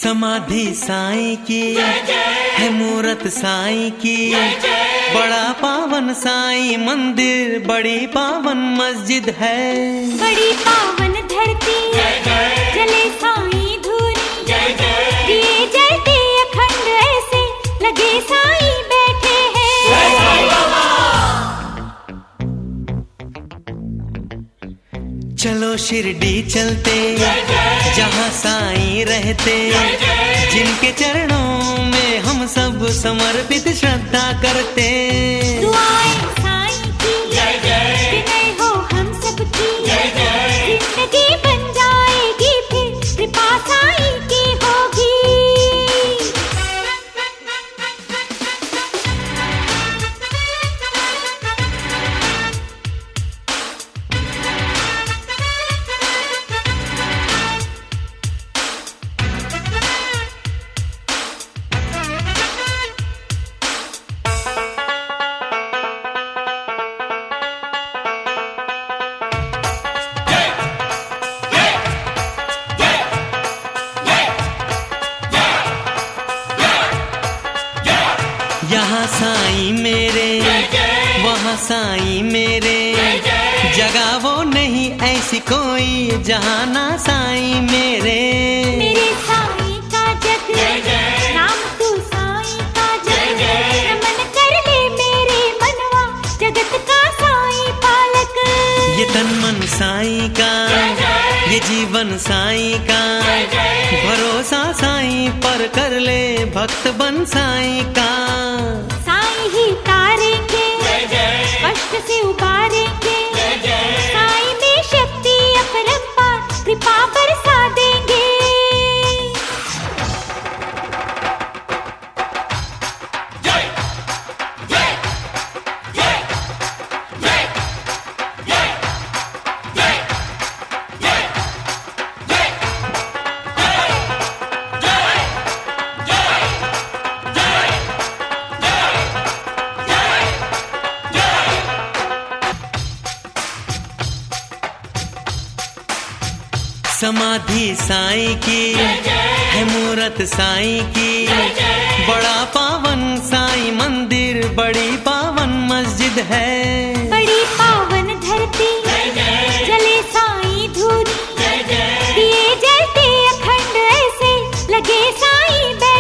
समाधि साईं की है मूरत साईं की, बड़ा पावन साईं मंदिर, बड़ी पावन मस्जिद है, बड़ी पावन धरती जले साईं धूनी, दिए जलते अखंड ऐसे लगे साईं बैठे हैं। चलो शिरडी चलते जहाँ साईं रहते, जिनके चरणों में हम सब समर्पित श्रद्धा करते। दुआएं साईं की विनय हो हम सबकी, जिंदगी बन जाएगी फिर कृपा साईं की होगी। यहाँ साईं मेरे वहाँ साईं मेरे, जगह वो नहीं ऐसी कोई जहाँ ना साईं मेरे। मेरे साईं का जग नाम तू साईं का जग, नमन कर ले मेरे मनवा जगत का साईं पालक। ये तन मन साईं का, ये जीवन साईं का, भरोसा साईं पर कर ले भक्त बन साईं का। साईं ही तारेंगे कष्ट से उबारेंगे, साईं में शक्ति अपरंपार कृपा बरसा देंगे। समाधि साईं की है मूरत साईं की, बड़ा पावन साईं मंदिर, बड़ी पावन मस्जिद है, बड़ी पावन धरती जले साईं धूनी, दिए जलते अखंड ऐसे लगे साईं।